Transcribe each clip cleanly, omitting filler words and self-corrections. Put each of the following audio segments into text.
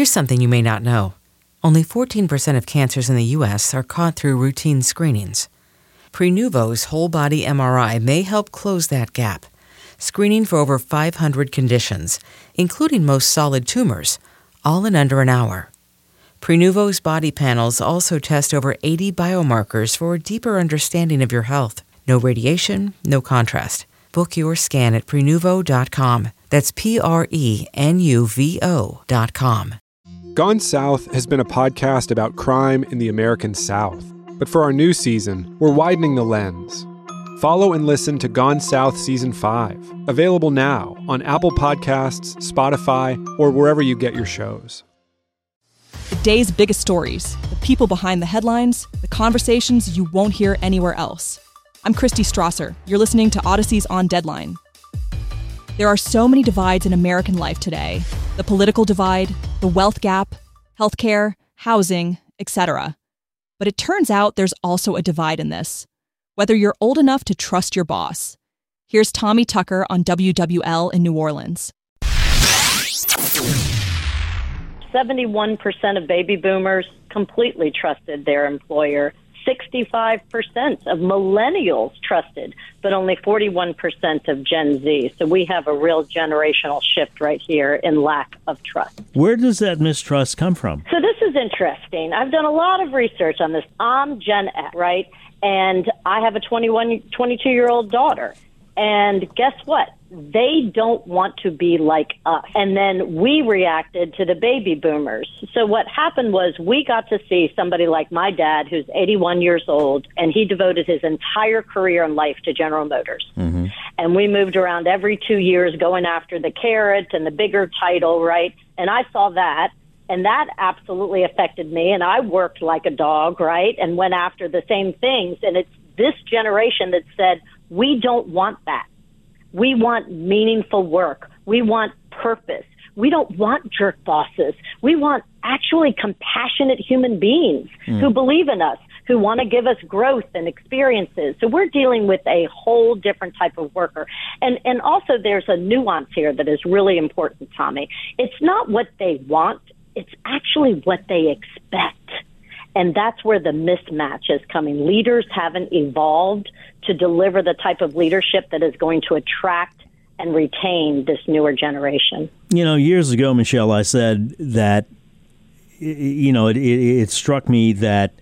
Here's something you may not know. Only 14% of cancers in the U.S. are caught through routine screenings. Prenuvo's whole-body MRI may help close that gap, screening for over 500 conditions, including most solid tumors, all in under an hour. Prenuvo's body panels also test over 80 biomarkers for a deeper understanding of your health. No radiation, no contrast. Book your scan at Prenuvo.com. That's Prenuvo.com. Gone South has been a podcast about crime in the American South. But for our new season, we're widening the lens. Follow and listen to Gone South Season 5, available now on Apple Podcasts, Spotify, or wherever you get your shows. The day's biggest stories, the people behind the headlines, the conversations you won't hear anywhere else. I'm Christy Strasser. You're listening to Odyssey's On Deadline. There are so many divides in American life today. The political divide, the wealth gap, healthcare, housing, etc. But it turns out there's also a divide in this. Whether you're old enough to trust your boss. Here's Tommy Tucker on WWL in New Orleans. 71% of baby boomers completely trusted their employer. 65% of millennials trusted, but only 41% of Gen Z. So we have a real generational shift right here in lack of trust. Where does that mistrust come from? So this is interesting. I've done a lot of research on this. I'm Gen X, right? And I have a 22-year-old daughter. And guess what? They don't want to be like us. And then we reacted to the baby boomers. So what happened was we got to see somebody like my dad, who's 81 years old, and he devoted his entire career and life to General Motors. Mm-hmm. And we moved around every 2 years going after the carrot and the bigger title, right? And I saw that. And that absolutely affected me. And I worked like a dog, right? And went after the same things. And it's this generation that said, we don't want that. We want meaningful work. We want purpose. We don't want jerk bosses. We want actually compassionate human beings who believe in us, who want to give us growth and experiences. So we're dealing with a whole different type of worker. And also there's a nuance here that is really important, Tommy. It's not what they want. It's actually what they expect. And that's where the mismatch is coming. Leaders haven't evolved to deliver the type of leadership that is going to attract and retain this newer generation. You know, years ago, Michelle, I said that, it struck me that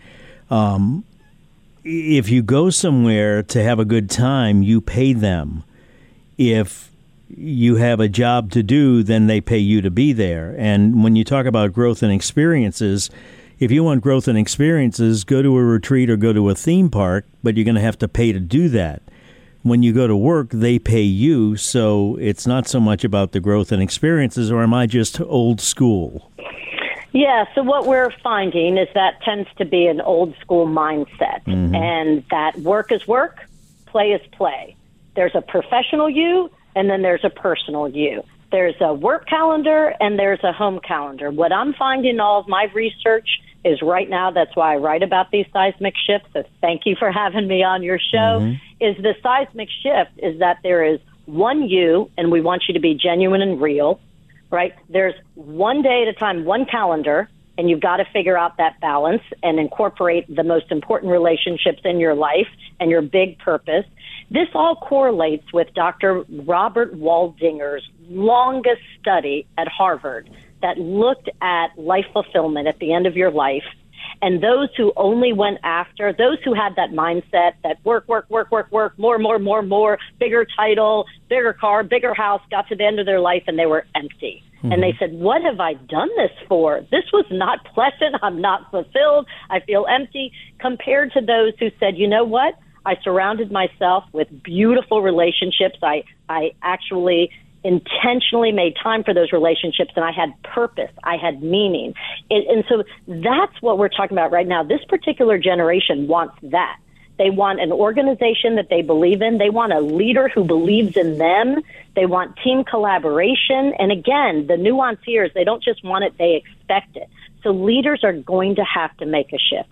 if you go somewhere to have a good time, you pay them. If you have a job to do, then they pay you to be there. And when you talk about growth and experiences, if you want growth and experiences, go to a retreat or go to a theme park, but you're going to have to pay to do that. When you go to work, they pay you, so it's not so much about the growth and experiences, or am I just old school? Yeah, so what we're finding is that tends to be an old school mindset, and that work is work, play is play. There's a professional you, and then there's a personal you. There's a work calendar, and there's a home calendar. What I'm finding in all of my research is right now, that's why I write about these seismic shifts, so thank you for having me on your show, is the seismic shift is that there is one you, and we want you to be genuine and real, right? There's one day at a time, one calendar, and you've got to figure out that balance and incorporate the most important relationships in your life and your big purpose. This all correlates with Dr. Robert Waldinger's longest study at Harvard that looked at life fulfillment at the end of your life. And those who only went after, those who had that mindset that work, more, bigger title, bigger car, bigger house, got to the end of their life and they were empty. And they said, what have I done this for? This was not pleasant. I'm not fulfilled. I feel empty, compared to those who said, you know what? I surrounded myself with beautiful relationships. I actually intentionally made time for those relationships, and I had purpose. I had meaning. And so that's what we're talking about right now. This particular generation wants that. They want an organization that they believe in. They want a leader who believes in them. They want team collaboration. And again, the nuance here is they don't just want it, they expect it. So leaders are going to have to make a shift.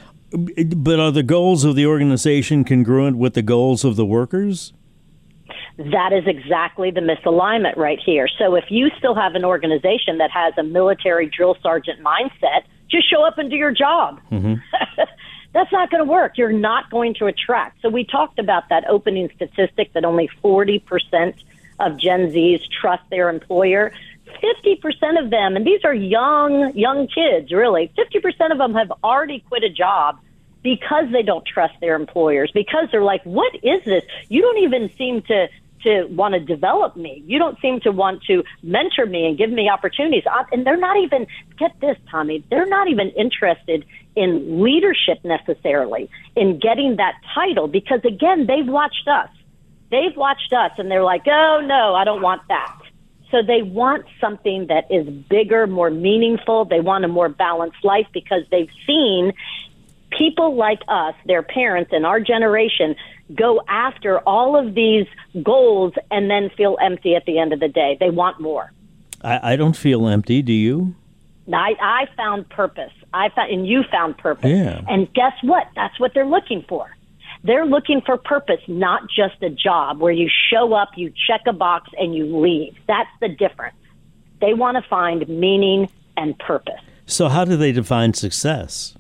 But are the goals of the organization congruent with the goals of the workers? That is exactly the misalignment right here. So if you still have an organization that has a military drill sergeant mindset, just show up and do your job. Mm-hmm. That's not going to work. You're not going to attract. So we talked about that opening statistic that only 40% of Gen Zs trust their employer. 50% of them, and these are young kids, really, 50% of them have already quit a job because they don't trust their employers, because they're like, what is this? You don't even seem to want to develop me. You don't seem to want to mentor me and give me opportunities. And they're not even, get this, Tommy, they're not even interested in leadership necessarily, in getting that title, because, again, they've watched us. They've watched us, and they're like, oh, no, I don't want that. So they want something that is bigger, more meaningful. They want a more balanced life because they've seen people like us, their parents and our generation, go after all of these goals and then feel empty at the end of the day. They want more. I don't feel empty. Do you? I found purpose. And you found purpose. Yeah. And guess what? That's what they're looking for. They're looking for purpose, not just a job where you show up, you check a box, and you leave. That's the difference. They want to find meaning and purpose. So how do they define success?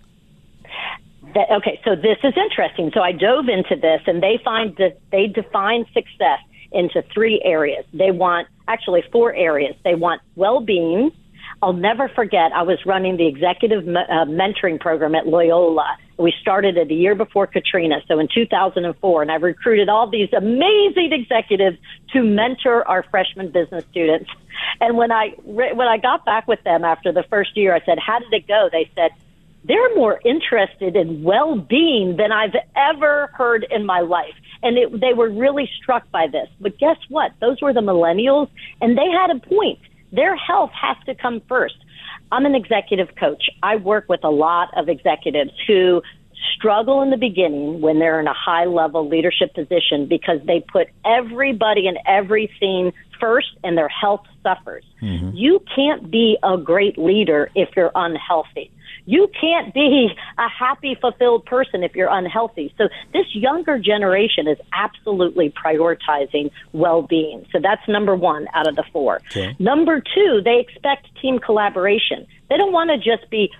Okay, so this is interesting. So I dove into this, and they define success into 3 areas. They want, actually 4 areas. They want well-being. I'll never forget, I was running the executive mentoring program at Loyola. We started it a year before Katrina, so in 2004, and I recruited all these amazing executives to mentor our freshman business students. And when I got back with them after the first year, I said, how did it go? They said, they're more interested in well-being than I've ever heard in my life. And they were really struck by this. But guess what? Those were the millennials, and they had a point. Their health has to come first. I'm an executive coach. I work with a lot of executives who struggle in the beginning when they're in a high-level leadership position because they put everybody and everything first and their health suffers. Mm-hmm. You can't be a great leader if you're unhealthy. You can't be a happy, fulfilled person if you're unhealthy. So this younger generation is absolutely prioritizing well-being. So that's number 1 out of the 4. Okay. Number 2, they expect team collaboration. They don't want to just be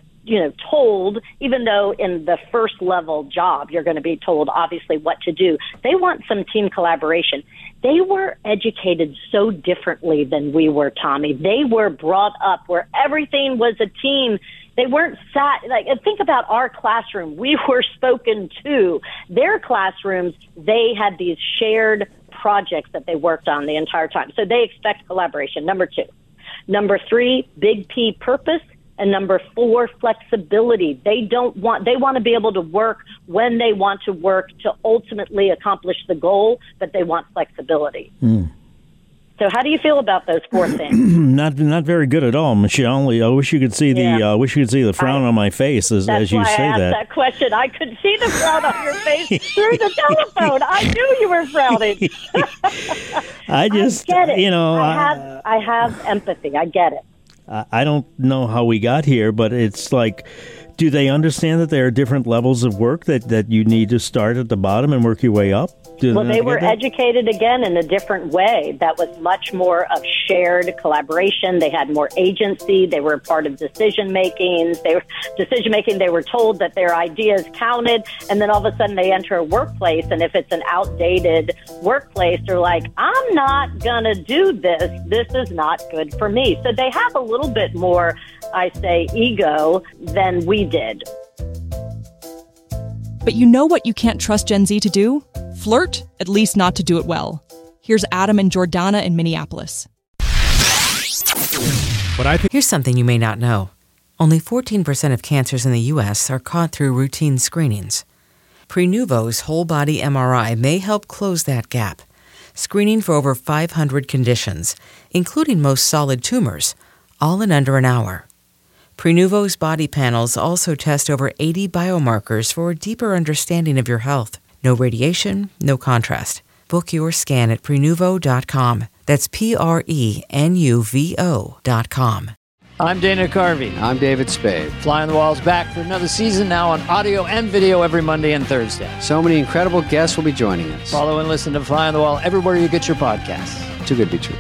told, even though in the first level job, you're going to be told obviously what to do. They want some team collaboration. They were educated so differently than we were, Tommy. They were brought up where everything was a team. They weren't think about our classroom. We were spoken to. Their classrooms, they had these shared projects that they worked on the entire time. So they expect collaboration, number 2. Number 3, big P, purpose. And number 4, flexibility. They want to be able to work when they want to work to ultimately accomplish the goal, but they want flexibility. Mm. So how do you feel about those 4 things? Not very good at all, Michelle. I wish you could see the frown on my face as you say that. That's why I asked that question. I could see the frown on your face through the telephone. I knew you were frowning. I just get it. I have empathy. I get it. I don't know how we got here, but it's like, do they understand that there are different levels of work that you need to start at the bottom and work your way up? Well, they were educated, again, in a different way. That was much more of shared collaboration. They had more agency. They were a part of decision-making. They were told that their ideas counted, and then all of a sudden they enter a workplace, and if it's an outdated workplace, they're like, I'm not going to do this. This is not good for me. So they have a little bit more, I say, ego than we did. But you know what you can't trust Gen Z to do? Flirt, at least not to do it well. Here's Adam and Jordana in Minneapolis. Here's something you may not know. Only 14% of cancers in the U.S. are caught through routine screenings. Prenuvo's whole-body MRI may help close that gap, screening for over 500 conditions, including most solid tumors, all in under an hour. Prenuvo's body panels also test over 80 biomarkers for a deeper understanding of your health. No radiation, no contrast. Book your scan at Prenuvo.com. That's Prenuvo.com. I'm Dana Carvey. I'm David Spade. Fly on the Wall's back for another season, now on audio and video every Monday and Thursday. So many incredible guests will be joining us. Follow and listen to Fly on the Wall everywhere you get your podcasts. Too good to be true.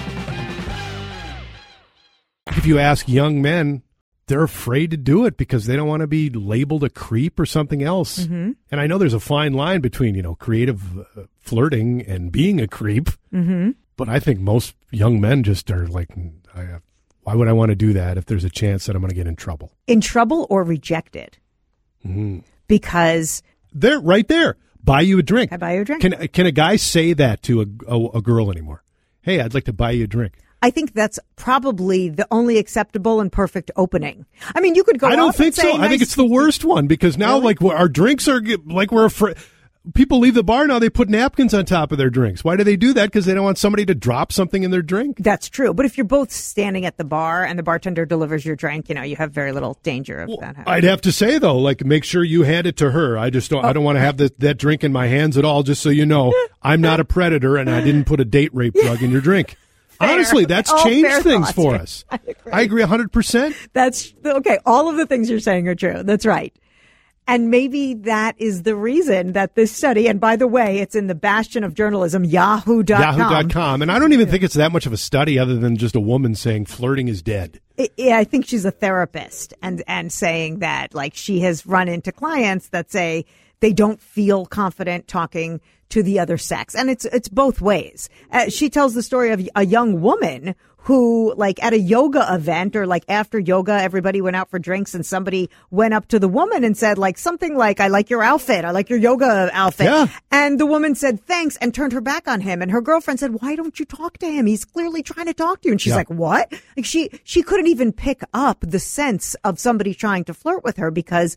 If you ask young men, they're afraid to do it because they don't want to be labeled a creep or something else. Mm-hmm. And I know there's a fine line between, creative flirting and being a creep. Mm-hmm. But I think most young men just are like, why would I want to do that if there's a chance that I'm going to get in trouble? In trouble or rejected? Mm-hmm. Because they're right there. Buy you a drink. I buy you a drink. Can a guy say that to a girl anymore? Hey, I'd like to buy you a drink. I think that's probably the only acceptable and perfect opening. I mean, you could go. I don't think so. Nice. I think it's the worst one because now, really? our drinks are like we're afraid. People leave the bar now, they put napkins on top of their drinks. Why do they do that? Because they don't want somebody to drop something in their drink. That's true. But if you're both standing at the bar and the bartender delivers your drink, you have very little danger of that happening. I'd have to say, though, make sure you hand it to her. I just don't. I don't want to have that drink in my hands at all, just so you know. I'm not a predator and I didn't put a date rape drug in your drink. Fair. Honestly, that's changed things for us. I agree 100%. That's okay. All of the things you're saying are true. That's right. And maybe that is the reason that this study, and by the way, it's in the bastion of journalism, Yahoo.com. Yahoo.com. And I don't even think it's that much of a study other than just a woman saying flirting is dead. Yeah, I think she's a therapist and saying that she has run into clients that say they don't feel confident talking to the other sex. And it's both ways. She tells the story of a young woman who, at a yoga event or after yoga, everybody went out for drinks and somebody went up to the woman and said something like, I like your outfit. I like your yoga outfit. Yeah. And the woman said, thanks, and turned her back on him. And her girlfriend said, why don't you talk to him? He's clearly trying to talk to you. And she's like, what? She couldn't even pick up the sense of somebody trying to flirt with her because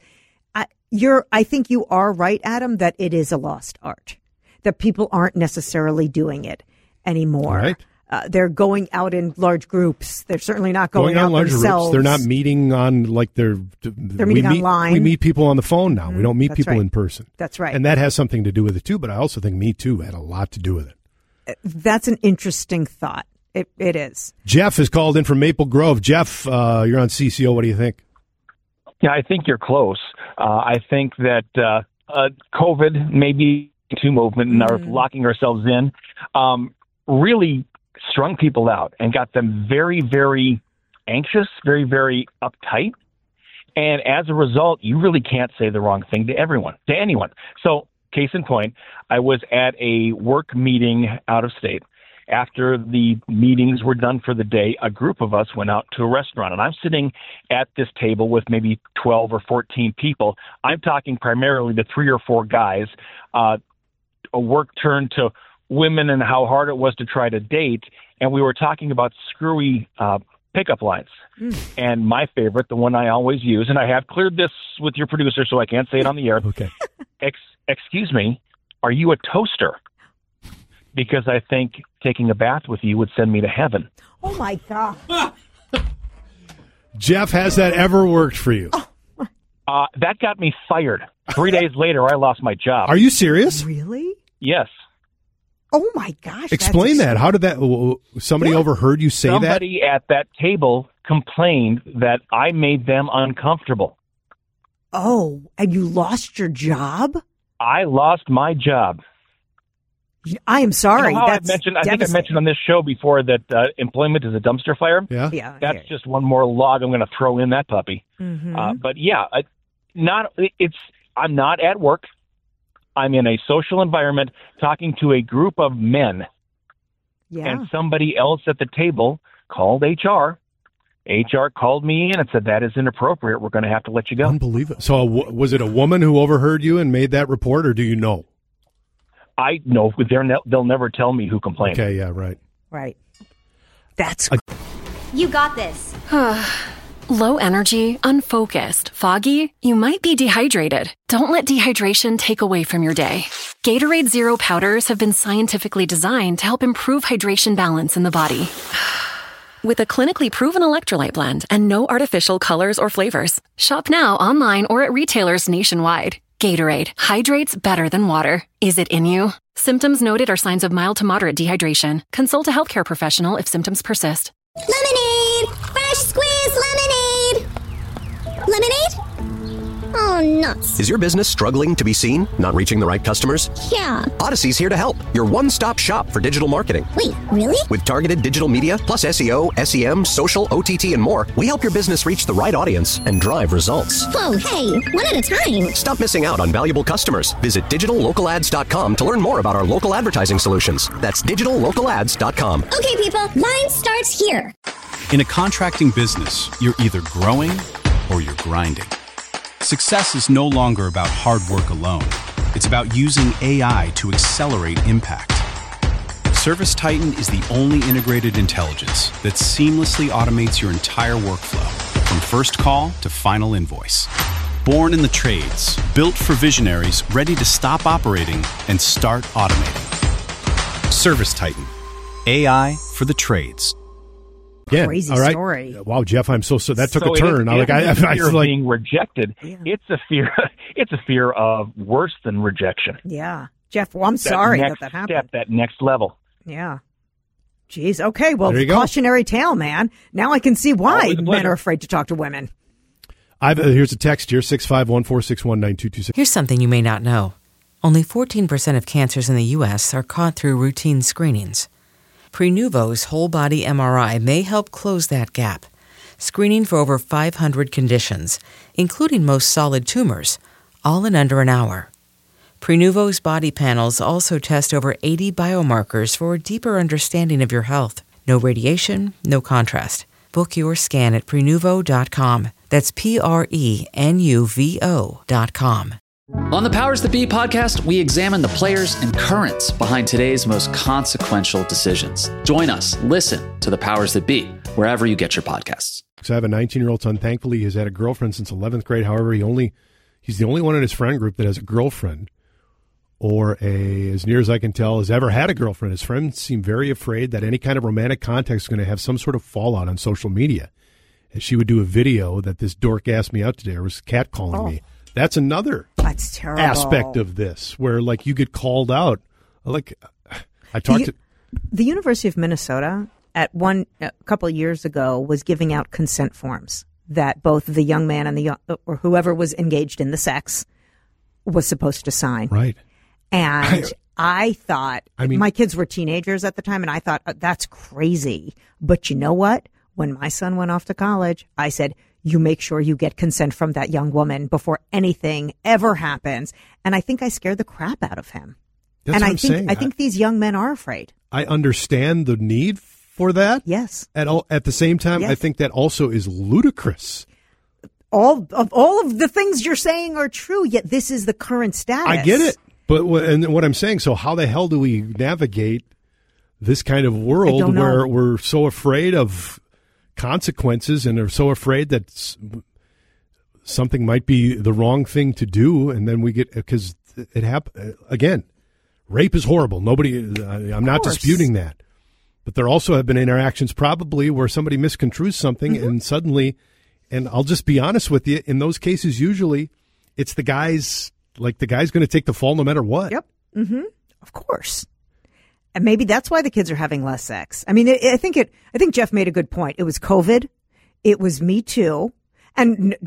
I think you are right, Adam, that it is a lost art, that people aren't necessarily doing it anymore. Right. They're going out in large groups. They're certainly not going out large themselves. Groups. They're not meeting on they're meeting online. We meet people on the phone now. We don't meet people in person. That's right. And that has something to do with it too. But I also think Me Too had a lot to do with it. That's an interesting thought. It is. Jeff is called in from Maple Grove. Jeff, you're on CCO. What do you think? Yeah, I think you're close. I think that COVID, maybe Me Too movement, and our locking ourselves in, really strung people out and got them very, very anxious, very, very uptight. And as a result, you really can't say the wrong thing to anyone. So case in point, I was at a work meeting out of state. After the meetings were done for the day, a group of us went out to a restaurant, and I'm sitting at this table with maybe 12 or 14 people. I'm talking primarily to 3 or 4 guys. A work turned to women and how hard it was to try to date, and we were talking about screwy pickup lines. And my favorite, the one I always use, and I have cleared this with your producer, so I can't say it on the air. Okay. Excuse me, are you a toaster? Because I think taking a bath with you would send me to heaven. Oh, my God. Jeff, has that ever worked for you? That got me fired. 3 days later, I lost my job. Are you serious? Really? Yes. Oh, my gosh. Explain that. How did that? Somebody overheard you say Somebody at that table complained that I made them uncomfortable. Oh, and you lost your job? I lost my job. I am sorry. I think I mentioned on this show before that employment is a dumpster fire. Yeah. That's just one more log I'm going to throw in that puppy. Mm-hmm. But yeah, I'm not at work. I'm in a social environment talking to a group of men. Yeah. And somebody else at the table called HR. HR called me in and said, that is inappropriate. We're going to have to let you go. Unbelievable. So was it a woman who overheard you and made that report, or do you know? I know. They'll never tell me who complained. Okay, yeah, right. Right. That's... You got this. Low energy, unfocused, foggy? You might be dehydrated. Don't let dehydration take away from your day. Gatorade Zero powders have been scientifically designed to help improve hydration balance in the body. With a clinically proven electrolyte blend and no artificial colors or flavors. Shop now online or at retailers nationwide. Gatorade, hydrates better than water. Is it in you? Symptoms noted are signs of mild to moderate dehydration. Consult a healthcare professional if symptoms persist. Lemonade! Fresh Fresh squeezed lemonade! Lemonade? Oh, nuts. Is your business struggling to be seen? Not reaching the right customers? Yeah. Odyssey's here to help. Your one-stop shop for digital marketing. Wait, really? With targeted digital media, plus SEO, SEM, social, OTT, and more, we help your business reach the right audience and drive results. Whoa, hey, one at a time. Stop missing out on valuable customers. Visit digitallocalads.com to learn more about our local advertising solutions. That's digitallocalads.com. Okay, people, line starts here. In a contracting business, you're either growing or you're grinding. Success is no longer about hard work alone. It's about using AI to accelerate impact. ServiceTitan is the only integrated intelligence that seamlessly automates your entire workflow, from first call to final invoice. Born in the trades, built for visionaries ready to stop operating and start automating. ServiceTitan, AI for the trades. Again, Crazy all right. story. Wow, Jeff, I'm so that took a turn. It's I fear of like being rejected. Yeah. It's a fear. It's a fear of worse than rejection. Yeah. Jeff, well, I'm sorry that happened. Step, that next level. Yeah. Jeez. Okay. Well, There you go. cautionary tale, man. Now I can see why Always a men pleasure. are afraid to talk to women. here's a text here, 651-461-9226. Here's something you may not know. Only 14% of cancers in the U.S. are caught through routine screenings. Prenuvo's whole-body MRI may help close that gap, screening for over 500 conditions, including most solid tumors, all in under an hour. Prenuvo's body panels also test over 80 biomarkers for a deeper understanding of your health. No radiation, no contrast. Book your scan at Prenuvo.com. That's Prenuvo.com. On the Powers That Be podcast, we examine the players and currents behind today's most consequential decisions. Join us. Listen to the Powers That Be wherever you get your podcasts. So I have a 19-year-old son. Thankfully, he's had a girlfriend since 11th grade. However, he's the only one in his friend group that has a girlfriend, or as near as I can tell, has ever had a girlfriend. His friends seem very afraid that any kind of romantic contact is going to have some sort of fallout on social media. And she would do a video that this dork asked me out today, or was catcalling me. That's another That's terrible. aspect of this, where like you get called out. Like I talked to the University of Minnesota a couple of years ago was giving out consent forms that both the young man and or whoever was engaged in the sex was supposed to sign. Right. And I thought, my kids were teenagers at the time, and I thought, that's crazy. But you know what? When my son went off to college, I said, you make sure you get consent from that young woman before anything ever happens. And I think I scared the crap out of him. That's what I'm saying. I think these young men are afraid. I understand the need for that. Yes. At the same time, Yes. I think that also is ludicrous. All of the things you're saying are true, yet this is the current status. I get it. But what I'm saying, so how the hell do we navigate this kind of world where we're so afraid of consequences and are so afraid that something might be the wrong thing to do, and then we get, because it happens again. Rape is horrible. I'm not disputing that, but there also have been interactions probably where somebody misconstrues something, and suddenly, and I'll just be honest with you, in those cases, usually it's the guy's going to take the fall no matter what. Yep. Mm-hmm. Of course. And maybe that's why the kids are having less sex. I mean, I think Jeff made a good point. It was COVID. It was Me Too. And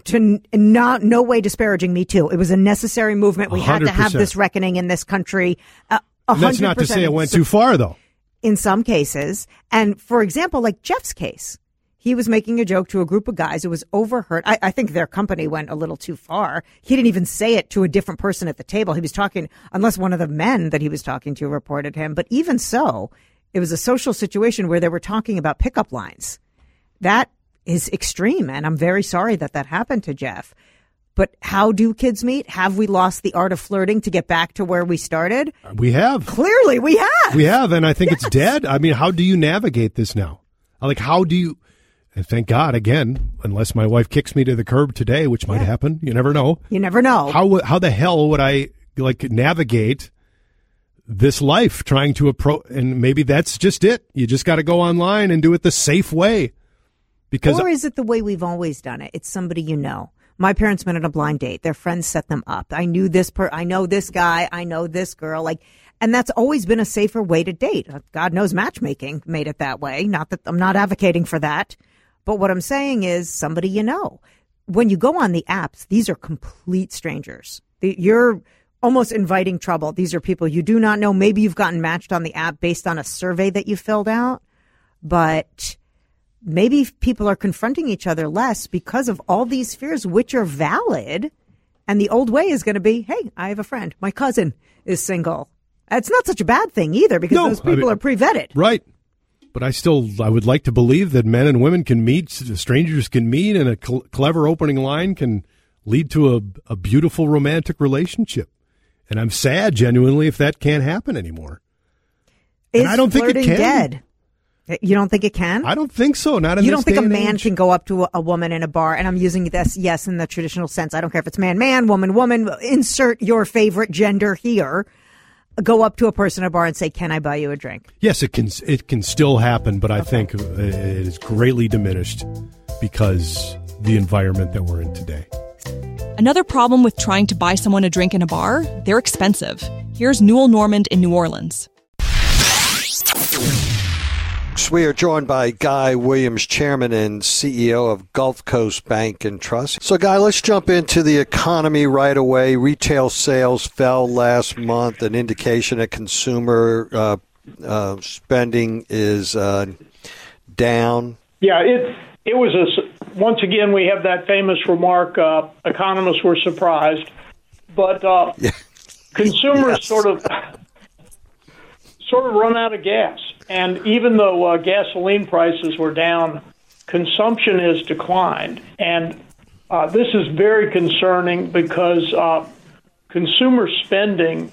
no way disparaging Me Too. It was a necessary movement. We 100%. Had to have this reckoning in this country. 100%. That's not to say it went too far, though. In some cases. And for example, like Jeff's case, he was making a joke to a group of guys. It was overheard. I think their company went a little too far. He didn't even say it to a different person at the table. He was talking, unless one of the men that he was talking to reported him. But even so, it was a social situation where they were talking about pickup lines. That is extreme, and I'm very sorry that happened to Jeff. But how do kids meet? Have we lost the art of flirting to get back to where we started? We have. Clearly, we have. We have, and I think it's dead. I mean, how do you navigate this now? Like, how do you... And thank God, again, unless my wife kicks me to the curb today, which might happen. You never know. You never know. How the hell would I navigate this life trying to approach? And maybe that's just it. You just got to go online and do it the safe way. Or is it the way we've always done it? It's somebody you know. My parents went on a blind date. Their friends set them up. I know this guy. I know this girl. And that's always been a safer way to date. God knows matchmaking made it that way. Not that I'm not advocating for that. But what I'm saying is somebody you know. When you go on the apps, these are complete strangers. You're almost inviting trouble. These are people you do not know. Maybe you've gotten matched on the app based on a survey that you filled out, but maybe people are confronting each other less because of all these fears, which are valid. And the old way is going to be, hey, I have a friend. My cousin is single. It's not such a bad thing either because those people are pre-vetted. Right. But I would like to believe that men and women can meet, strangers can meet, and a clever opening line can lead to a beautiful romantic relationship. And I'm sad, genuinely, if that can't happen anymore. Is I don't think it can. Dead? You don't think it can? I don't think so. Not in You this don't think day a and man age. can go up to a woman in a bar, and I'm using this, yes, in the traditional sense. I don't care if it's man, man, woman, woman. Insert your favorite gender here. Go up to a person in a bar and say, "Can I buy you a drink?" Yes, it can still happen, but I think it is greatly diminished because the environment that we're in today. Another problem with trying to buy someone a drink in a bar, they're expensive. Here's Newell Normand in New Orleans. We are joined by Guy Williams, Chairman and CEO of Gulf Coast Bank and Trust. So, Guy, let's jump into the economy right away. Retail sales fell last month, an indication that consumer spending is down. Yeah, it was once again, we have that famous remark, economists were surprised. But consumers sort of run out of gas. And even though gasoline prices were down, consumption has declined. And this is very concerning because consumer spending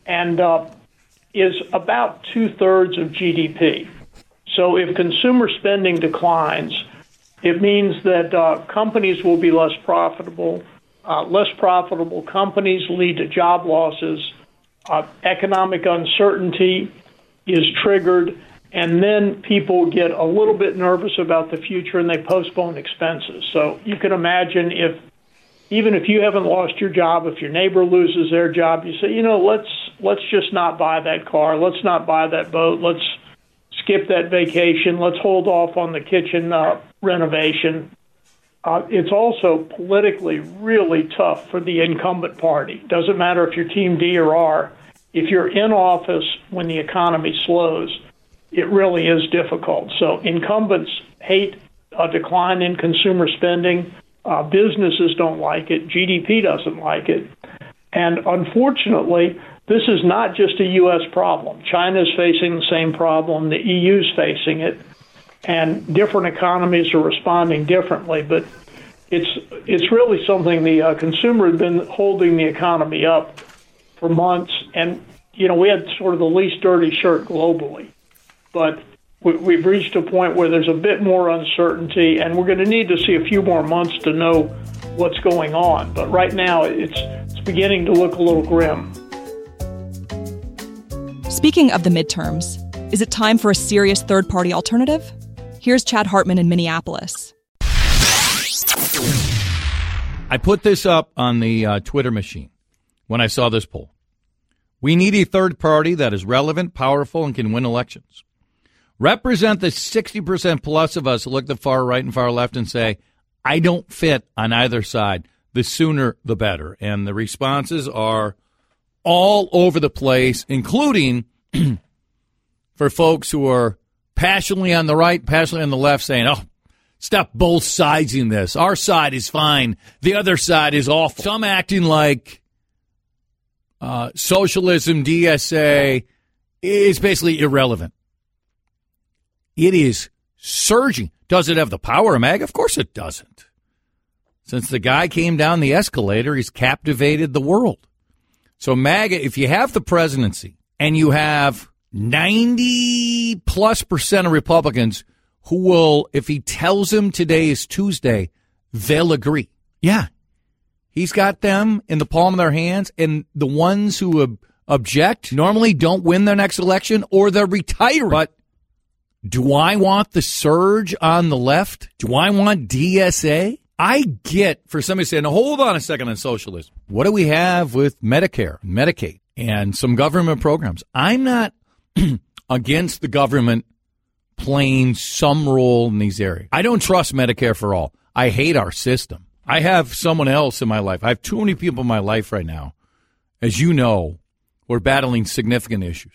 is about 2/3 of GDP. So if consumer spending declines, it means that companies will be less profitable. Less profitable companies lead to job losses. Economic uncertainty is triggered, and then people get a little bit nervous about the future and they postpone expenses. So you can imagine even if you haven't lost your job, if your neighbor loses their job, you say, let's just not buy that car, let's not buy that boat, let's skip that vacation, let's hold off on the kitchen renovation. It's also politically really tough for the incumbent party. Doesn't matter if you're Team D or R. If you're in office when the economy slows, it really is difficult. So incumbents hate a decline in consumer spending. Businesses don't like it. GDP doesn't like it. And unfortunately, this is not just a U.S. problem. China's facing the same problem. The EU's facing it. And different economies are responding differently. But it's really something the consumer has been holding the economy up for months, and we had sort of the least dirty shirt globally, but we've reached a point where there's a bit more uncertainty, and we're going to need to see a few more months to know what's going on. But right now, it's beginning to look a little grim. Speaking of the midterms, is it time for a serious third-party alternative? Here's Chad Hartman in Minneapolis. I put this up on the Twitter machine when I saw this poll. We need a third party that is relevant, powerful, and can win elections. Represent the 60% plus of us who look at the far right and far left and say, I don't fit on either side. The sooner, the better. And the responses are all over the place, including for folks who are passionately on the right, passionately on the left, saying, stop both sides in this. Our side is fine. The other side is awful. Some acting like socialism, DSA, is basically irrelevant. It is surging. Does it have the power of MAGA? Of course it doesn't. Since the guy came down the escalator, he's captivated the world. So MAGA, if you have the presidency and you have 90+% of Republicans who will, if he tells them today is Tuesday, they'll agree. Yeah. He's got them in the palm of their hands, and the ones who object normally don't win their next election or they're retiring. But do I want the surge on the left? Do I want DSA? I get for somebody saying, hold on a second on socialism. What do we have with Medicare, Medicaid, and some government programs? I'm not against the government playing some role in these areas. I don't trust Medicare for all. I hate our system. I have someone else in my life. I have too many people in my life right now, as you know, who are battling significant issues.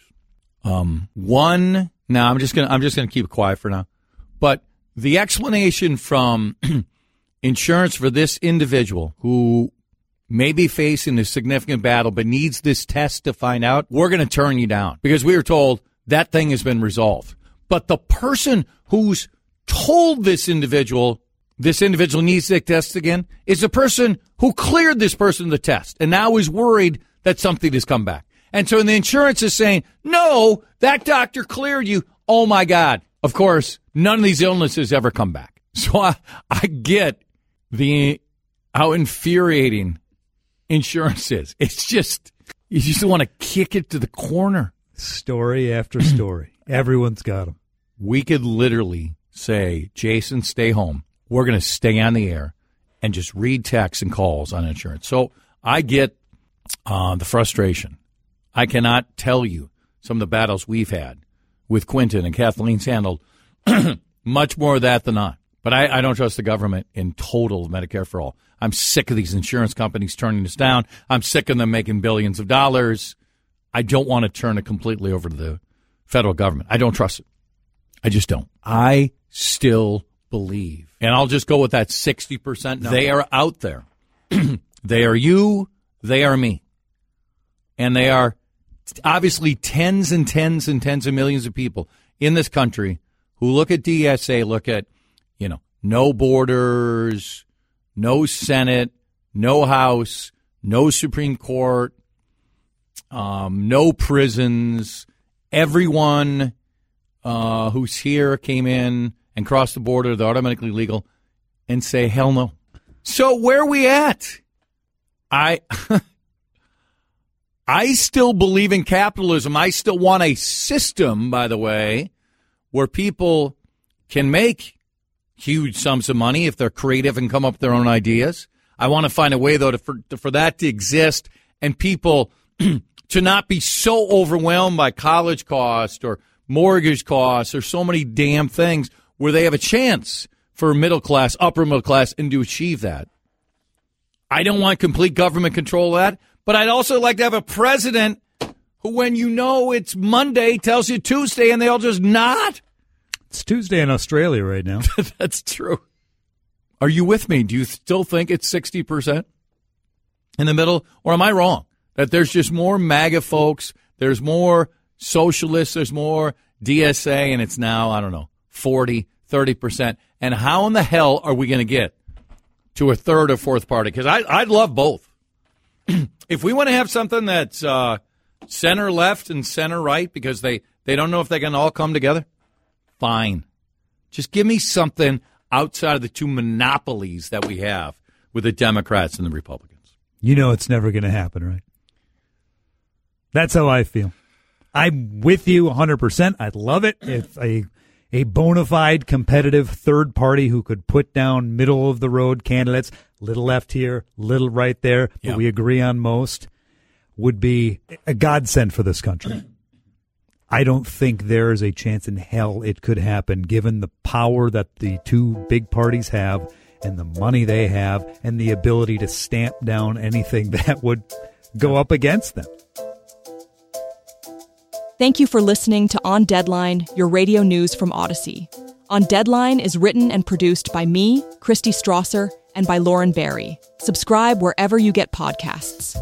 I'm just gonna keep it quiet for now. But the explanation from insurance for this individual who may be facing a significant battle but needs this test to find out, we're going to turn you down because we were told that thing has been resolved. But the person who's told this individual needs the test again is the person who cleared this person the test and now is worried that something has come back. And so the insurance is saying, no, that doctor cleared you. Oh, my God. Of course, none of these illnesses ever come back. So I get how infuriating insurance is. It's just, you just want to kick it to the corner. Story after story. Everyone's got them. We could literally say, Jason, stay home. We're going to stay on the air and just read texts and calls on insurance. So I get the frustration. I cannot tell you some of the battles we've had with Quentin and Kathleen's handled much more of that than not. But I don't trust the government in total Medicare for all. I'm sick of these insurance companies turning us down. I'm sick of them making billions of dollars. I don't want to turn it completely over to the federal government. I don't trust it. I just don't. I still believe, and I'll just go with that 60% number. They are out there. They are you. They are me. And they are obviously tens and tens and tens of millions of people in this country who look at DSA, look at, no borders, no Senate, no House, no Supreme Court, no prisons. Everyone who's here came in and crossed the border. They're automatically legal, and say, hell no. So where are we at? I still believe in capitalism. I still want a system, by the way, where people can make huge sums of money if they're creative and come up with their own ideas. I want to find a way, though, for that to exist and people to not be so overwhelmed by college costs or mortgage costs or so many damn things where they have a chance for middle class, upper middle class, and to achieve that. I don't want complete government control of that, but I'd also like to have a president who, when it's Monday, tells you Tuesday, and they all just nod. It's Tuesday in Australia right now. That's true. Are you with me? Do you still think it's 60% in the middle? Or am I wrong? That there's just more MAGA folks, there's more socialists, there's more DSA, and it's now, 40, 30%. And how in the hell are we going to get to a third or fourth party? Because I'd love both. If we want to have something that's center left and center right because they don't know if they can all come together, fine. Just give me something outside of the two monopolies that we have with the Democrats and the Republicans. It's never going to happen, right? That's how I feel. I'm with you 100%. I'd love it if a bona fide competitive third party who could put down middle of the road candidates, little left here, little right there, but we agree on most, would be a godsend for this country. I don't think there is a chance in hell it could happen given the power that the two big parties have and the money they have and the ability to stamp down anything that would go up against them. Thank you for listening to On Deadline, your radio news from Odyssey. On Deadline is written and produced by me, Christy Strasser, and by Lauren Barry. Subscribe wherever you get podcasts.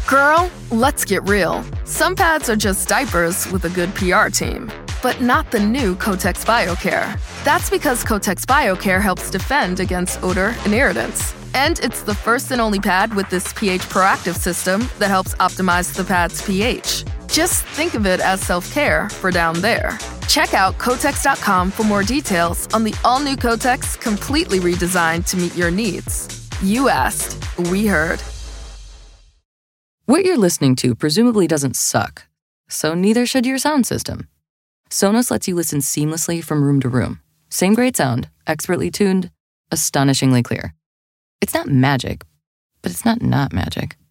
Girl, let's get real. Some pads are just diapers with a good PR team, but not the new Kotex BioCare. That's because Kotex BioCare helps defend against odor and irritants. And it's the first and only pad with this pH proactive system that helps optimize the pad's pH. Just think of it as self-care for down there. Check out Kotex.com for more details on the all-new Kotex, completely redesigned to meet your needs. You asked, we heard. What you're listening to presumably doesn't suck, so neither should your sound system. Sonos lets you listen seamlessly from room to room. Same great sound, expertly tuned, astonishingly clear. It's not magic, but it's not magic.